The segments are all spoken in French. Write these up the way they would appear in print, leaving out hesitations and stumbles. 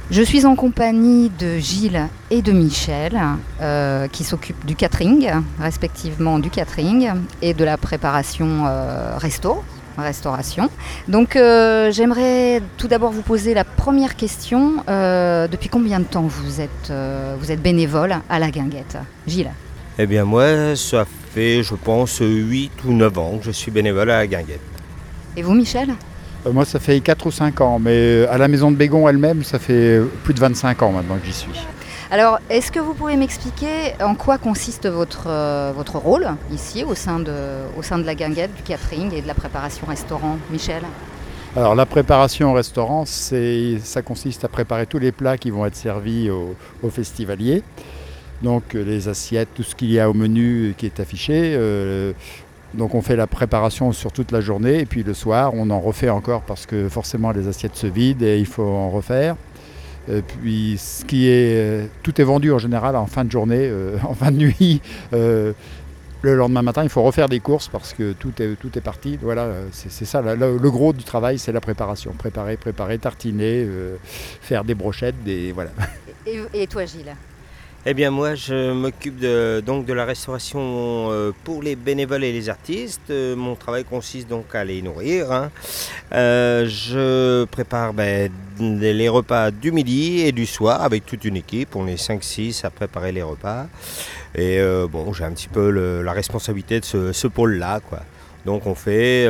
Je suis en compagnie de Gilles et de Michel qui s'occupent du catering, respectivement du catering et de la préparation restauration. Donc j'aimerais tout d'abord vous poser la première question. Depuis combien de temps vous êtes bénévole à la Guinguette, Gilles? Eh bien moi, ça fait je pense 8 ou 9 ans que je suis bénévole à la Guinguette. Et vous, Michel? Moi, ça fait 4 ou 5 ans, mais à la maison de Bégon elle-même, ça fait plus de 25 ans maintenant que j'y suis. Alors, est-ce que vous pouvez m'expliquer en quoi consiste votre rôle ici au sein de la Guinguette, du catering et de la préparation restaurant, Michel? Alors, la préparation au restaurant, ça consiste à préparer tous les plats qui vont être servis aux festivaliers. Donc, les assiettes, tout ce qu'il y a au menu qui est affiché. Donc on fait la préparation sur toute la journée et puis le soir on en refait encore parce que forcément les assiettes se vident et il faut en refaire. Puis tout est vendu en général en fin de journée, en fin de nuit. Le lendemain matin il faut refaire des courses parce que tout est parti. Voilà, c'est ça, le gros du travail c'est la préparation. Préparer, tartiner, faire des brochettes, voilà. Et toi Gilles? Eh bien moi je m'occupe donc de la restauration pour les bénévoles et les artistes. Mon travail consiste donc à les nourrir. Je prépare les repas du midi et du soir avec toute une équipe. On est 5-6 à préparer les repas. Et j'ai un petit peu la responsabilité de ce pôle-là, quoi. Donc on fait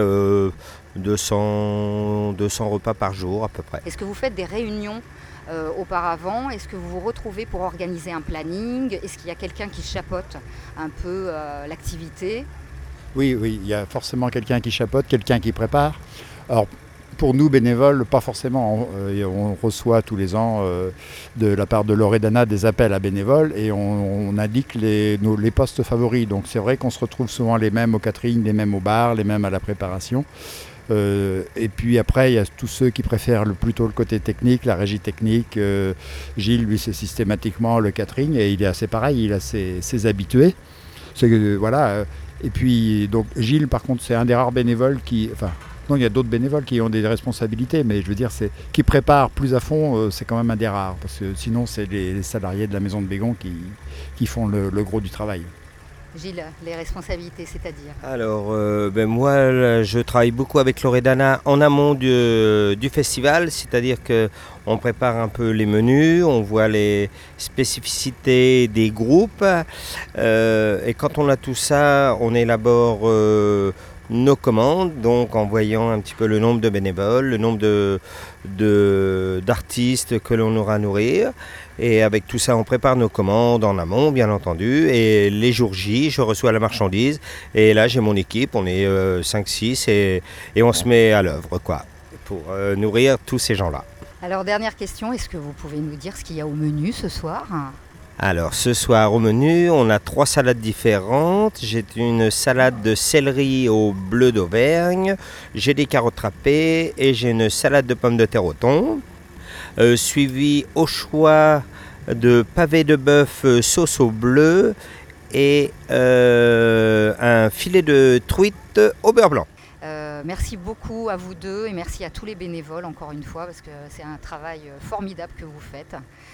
200 repas par jour à peu près. Est-ce que vous faites des réunions auparavant? Est-ce que vous vous retrouvez pour organiser un planning? Est-ce qu'il y a quelqu'un qui chapeaute un peu l'activité? Oui, il y a forcément quelqu'un qui chapeaute, quelqu'un qui prépare. Alors, pour nous, bénévoles, pas forcément. On reçoit tous les ans de la part de Loredana des appels à bénévoles et on indique les postes favoris. Donc c'est vrai qu'on se retrouve souvent les mêmes au catering, les mêmes au bar, les mêmes à la préparation. Et puis après, il y a tous ceux qui préfèrent plutôt le côté technique, la régie technique. Gilles, lui, c'est systématiquement le catering et il est assez pareil, il a ses habitués. Voilà. Et puis, donc, Gilles, par contre, c'est un des rares bénévoles non, il y a d'autres bénévoles qui ont des responsabilités, mais je veux dire, qui préparent plus à fond, c'est quand même un des rares. Parce que sinon, c'est les salariés de la maison de Bégon qui font le gros du travail. Gilles, les responsabilités, c'est-à-dire? Alors, moi, là, je travaille beaucoup avec Loredana en amont du festival, c'est-à-dire qu'on prépare un peu les menus, on voit les spécificités des groupes, et quand on a tout ça, on élabore nos commandes, donc en voyant un petit peu le nombre de bénévoles, le nombre d'artistes que l'on aura à nourrir. Et avec tout ça, on prépare nos commandes en amont, bien entendu. Et les jours J, je reçois la marchandise. Et là, j'ai mon équipe, on est 5-6 et on se met à l'œuvre, quoi, pour nourrir tous ces gens-là. Alors, dernière question, est-ce que vous pouvez nous dire ce qu'il y a au menu ce soir? Alors, ce soir au menu, on a 3 salades différentes. J'ai une salade de céleri au bleu d'Auvergne, j'ai des carottes râpées et j'ai une salade de pommes de terre au thon. Suivi au choix de pavés de bœuf sauce au bleu et un filet de truite au beurre blanc. Merci beaucoup à vous deux et merci à tous les bénévoles encore une fois parce que c'est un travail formidable que vous faites.